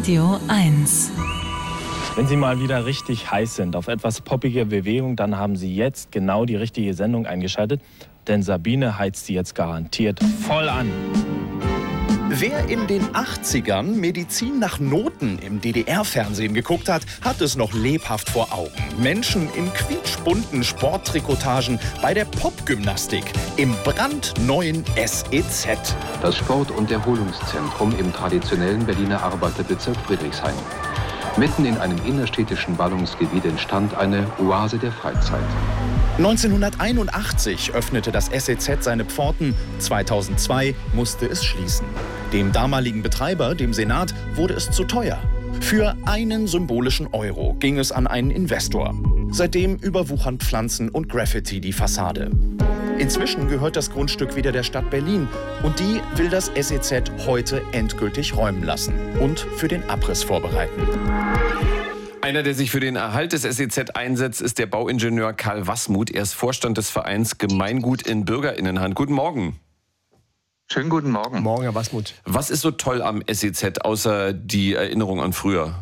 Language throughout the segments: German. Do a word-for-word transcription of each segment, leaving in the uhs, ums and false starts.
Radio eins. Wenn Sie mal wieder richtig heiß sind auf etwas poppige Bewegung, dann haben Sie jetzt genau die richtige Sendung eingeschaltet, denn Sabine heizt Sie jetzt garantiert voll an. Wer in den achtzigern Medizin nach Noten im D D R-Fernsehen geguckt hat, hat es noch lebhaft vor Augen. Menschen in quietschbunten Sporttrikotagen bei der Popgymnastik im brandneuen S E Z. Das Sport- und Erholungszentrum im traditionellen Berliner Arbeiterbezirk Friedrichshain. Mitten in einem innerstädtischen Ballungsgebiet entstand eine Oase der Freizeit. neunzehnhunderteinundachtzig öffnete das S E Z seine Pforten, zweitausendzwei musste es schließen. Dem damaligen Betreiber, dem Senat, wurde es zu teuer. Für einen symbolischen Euro ging es an einen Investor. Seitdem überwuchern Pflanzen und Graffiti die Fassade. Inzwischen gehört das Grundstück wieder der Stadt Berlin und die will das S E Z heute endgültig räumen lassen und für den Abriss vorbereiten. Einer, der sich für den Erhalt des S E Z einsetzt, ist der Bauingenieur Karl Wasmuth. Er ist Vorstand des Vereins Gemeingut in Bürgerinnenhand. Guten Morgen. Schönen guten Morgen. Morgen, Herr Wasmuth. Was ist so toll am S E Z, außer die Erinnerung an früher?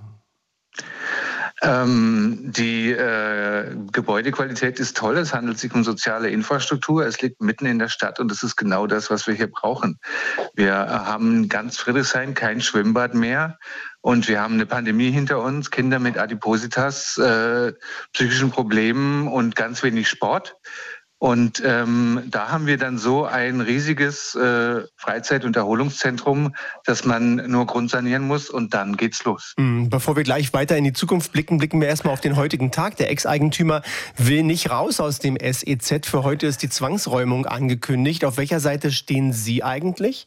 Ähm, die äh, Gebäudequalität ist toll. Es handelt sich um soziale Infrastruktur. Es liegt mitten in der Stadt und es ist genau das, was wir hier brauchen. Wir haben ganz Friedrichshain kein Schwimmbad mehr. Und wir haben eine Pandemie hinter uns, Kinder mit Adipositas, äh, psychischen Problemen und ganz wenig Sport. Und ähm, da haben wir dann so ein riesiges äh, Freizeit- und Erholungszentrum, dass man nur grundsanieren muss und dann geht's los. Bevor wir gleich weiter in die Zukunft blicken, blicken wir erstmal auf den heutigen Tag. Der Ex-Eigentümer will nicht raus aus dem S E Z. Für heute ist die Zwangsräumung angekündigt. Auf welcher Seite stehen Sie eigentlich?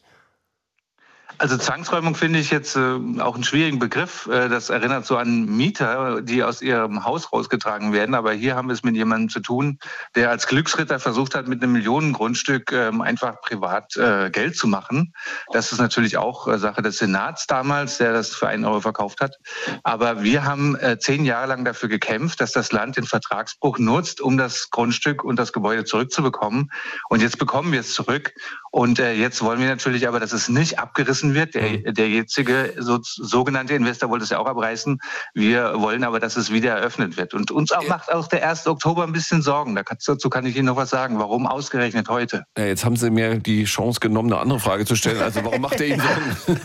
Also Zwangsräumung finde ich jetzt äh, auch einen schwierigen Begriff. Äh, das erinnert so an Mieter, die aus ihrem Haus rausgetragen werden. Aber hier haben wir es mit jemandem zu tun, der als Glücksritter versucht hat, mit einem Millionengrundstück äh, einfach privat äh, Geld zu machen. Das ist natürlich auch äh, Sache des Senats damals, der das für einen Euro verkauft hat. Aber wir haben äh, zehn Jahre lang dafür gekämpft, dass das Land den Vertragsbruch nutzt, um das Grundstück und das Gebäude zurückzubekommen. Und jetzt bekommen wir es zurück. Und äh, jetzt wollen wir natürlich aber, dass es nicht abgerissen wird. Der, der jetzige so, sogenannte Investor wollte es ja auch abreißen. Wir wollen aber, dass es wieder eröffnet wird. Und uns auch macht auch der erste Oktober ein bisschen Sorgen. Dazu kann ich Ihnen noch was sagen. Warum ausgerechnet heute? Ja, jetzt haben Sie mir die Chance genommen, eine andere Frage zu stellen. Also warum macht er Ihnen Sorgen?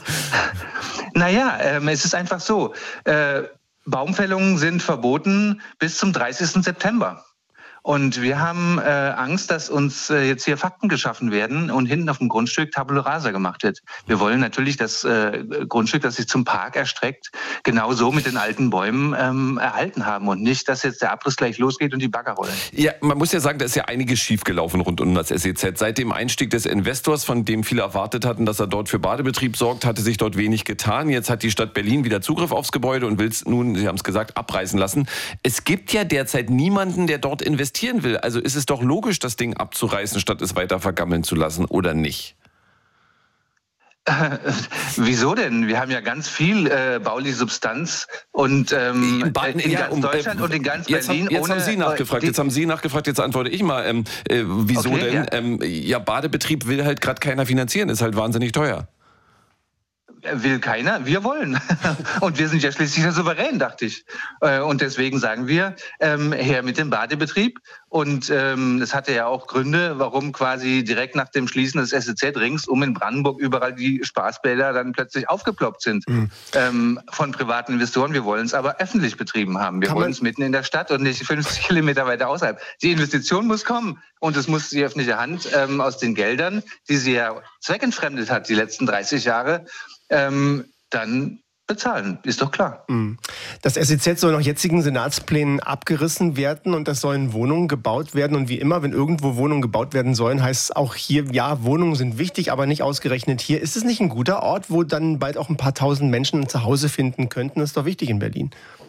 Naja, ähm, es ist einfach so. Äh, Baumfällungen sind verboten bis zum dreißigsten September. Und wir haben äh, Angst, dass uns äh, jetzt hier Fakten geschaffen werden und hinten auf dem Grundstück Tabula Rasa gemacht wird. Wir wollen natürlich das äh, Grundstück, das sich zum Park erstreckt, genauso mit den alten Bäumen ähm, erhalten haben und nicht, dass jetzt der Abriss gleich losgeht und die Bagger rollen. Ja, man muss ja sagen, da ist ja einiges schiefgelaufen rund um das S E Z. Seit dem Einstieg des Investors, von dem viele erwartet hatten, dass er dort für Badebetrieb sorgt, hatte sich dort wenig getan. Jetzt hat die Stadt Berlin wieder Zugriff aufs Gebäude und will es nun, Sie haben es gesagt, abreißen lassen. Es gibt ja derzeit niemanden, der dort investiert will. Also ist es doch logisch, das Ding abzureißen, statt es weiter vergammeln zu lassen, oder nicht? Äh, wieso denn? Wir haben ja ganz viel äh, bauliche Substanz und ähm, in, in ja, ganz um, Deutschland äh, und in ganz jetzt Berlin. Haben, jetzt ohne, haben Sie nachgefragt, die, jetzt haben Sie nachgefragt, jetzt antworte ich mal. Ähm, äh, wieso okay, denn? Ja. Ähm, ja, Badebetrieb will halt gerade keiner finanzieren, ist halt wahnsinnig teuer. Will keiner, wir wollen. Und wir sind ja schließlich der Souverän, dachte ich. Und deswegen sagen wir, ähm, her mit dem Badebetrieb. Und ähm, das hatte ja auch Gründe, warum quasi direkt nach dem Schließen des S E Z ringsum in Brandenburg überall die Spaßbäder dann plötzlich aufgeploppt sind mhm. ähm, von privaten Investoren. Wir wollen es aber öffentlich betrieben haben. Wir Kann wollen es mitten in der Stadt und nicht fünfzig Kilometer weiter außerhalb. Die Investition muss kommen und es muss die öffentliche Hand ähm, aus den Geldern, die sie ja zweckentfremdet hat die letzten dreißig Jahre, Ähm, dann bezahlen, ist doch klar. Das S E Z soll nach jetzigen Senatsplänen abgerissen werden und es sollen Wohnungen gebaut werden. Und wie immer, wenn irgendwo Wohnungen gebaut werden sollen, heißt es auch hier, ja, Wohnungen sind wichtig, aber nicht ausgerechnet hier. Ist es nicht ein guter Ort, wo dann bald auch ein paar tausend Menschen ein Zuhause finden könnten? Das ist doch wichtig in Berlin.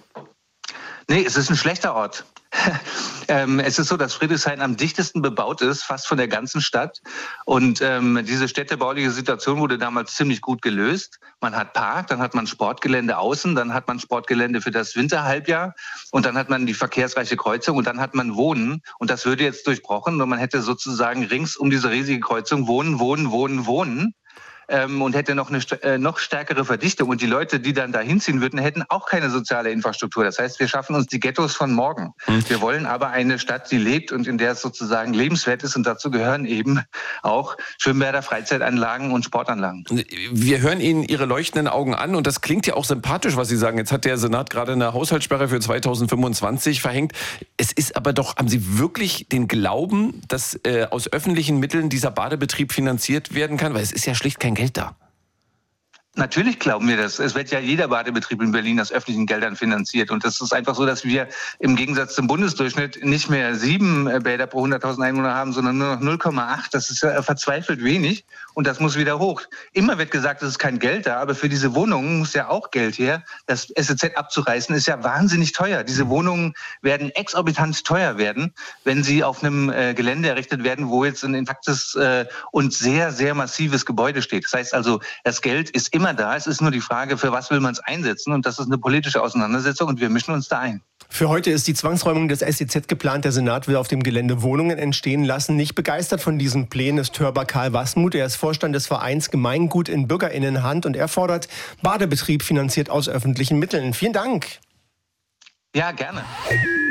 Nee, es ist ein schlechter Ort. ähm, es ist so, dass Friedrichshain am dichtesten bebaut ist, fast von der ganzen Stadt. Und ähm, diese städtebauliche Situation wurde damals ziemlich gut gelöst. Man hat Park, dann hat man Sportgelände außen, dann hat man Sportgelände für das Winterhalbjahr und dann hat man die verkehrsreiche Kreuzung und dann hat man Wohnen. Und das würde jetzt durchbrochen und man hätte sozusagen rings um diese riesige Kreuzung Wohnen, Wohnen, Wohnen, Wohnen. ähm, und hätte noch eine äh, noch stärkere Verdichtung. Und die Leute, die dann da hinziehen würden, hätten auch keine soziale Infrastruktur. Das heißt, wir schaffen uns die Ghettos von morgen. Mhm. Wir wollen aber eine Stadt, die lebt und in der es sozusagen lebenswert ist. Und dazu gehören eben auch Schwimmbäder, Freizeitanlagen und Sportanlagen. Wir hören Ihnen Ihre leuchtenden Augen an und das klingt ja auch sympathisch, was Sie sagen. Jetzt hat der Senat gerade eine Haushaltssperre für zweitausendfünfundzwanzig verhängt. Es ist aber doch, haben Sie wirklich den Glauben, dass äh, aus öffentlichen Mitteln dieser Badebetrieb finanziert werden kann? Weil es ist ja schlicht kein Geld da. Natürlich glauben wir das. Es wird ja jeder Badebetrieb in Berlin aus öffentlichen Geldern finanziert. Und das ist einfach so, dass wir im Gegensatz zum Bundesdurchschnitt nicht mehr sieben Bäder pro hunderttausend Einwohner haben, sondern nur noch null Komma acht. Das ist ja verzweifelt wenig und das muss wieder hoch. Immer wird gesagt, es ist kein Geld da, aber für diese Wohnungen muss ja auch Geld her. Das S E Z abzureißen ist ja wahnsinnig teuer. Diese Wohnungen werden exorbitant teuer werden, wenn sie auf einem äh, Gelände errichtet werden, wo jetzt ein intaktes äh, und sehr, sehr massives Gebäude steht. Das heißt also, das Geld ist immer immer da. Es ist nur die Frage, für was will man es einsetzen? Und das ist eine politische Auseinandersetzung und wir mischen uns da ein. Für heute ist die Zwangsräumung des S E Z geplant. Der Senat will auf dem Gelände Wohnungen entstehen lassen. Nicht begeistert von diesen Plänen ist Hörbar Karl Wasmuth. Er ist Vorstand des Vereins Gemeingut in BürgerInnenhand und er fordert Badebetrieb finanziert aus öffentlichen Mitteln. Vielen Dank. Ja, gerne.